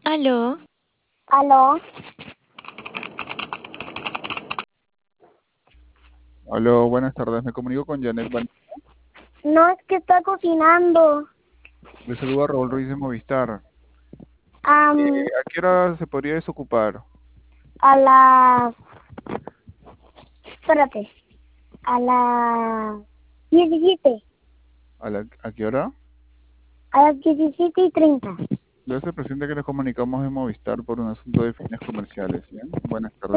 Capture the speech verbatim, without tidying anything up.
Aló, Aló, Aló, buenas tardes. Me comunico con Janet Van. no es que está cocinando. Le saluda Raúl Ruiz de Movistar. Am, Eh, ¿a qué hora se podría desocupar? a las, espérate, a las diecisiete, ¿A, la- a qué hora? a las diecisiete y treinta. Le hace presente que nos comunicamos de Movistar por un asunto de fines comerciales, ¿bien? Buenas tardes.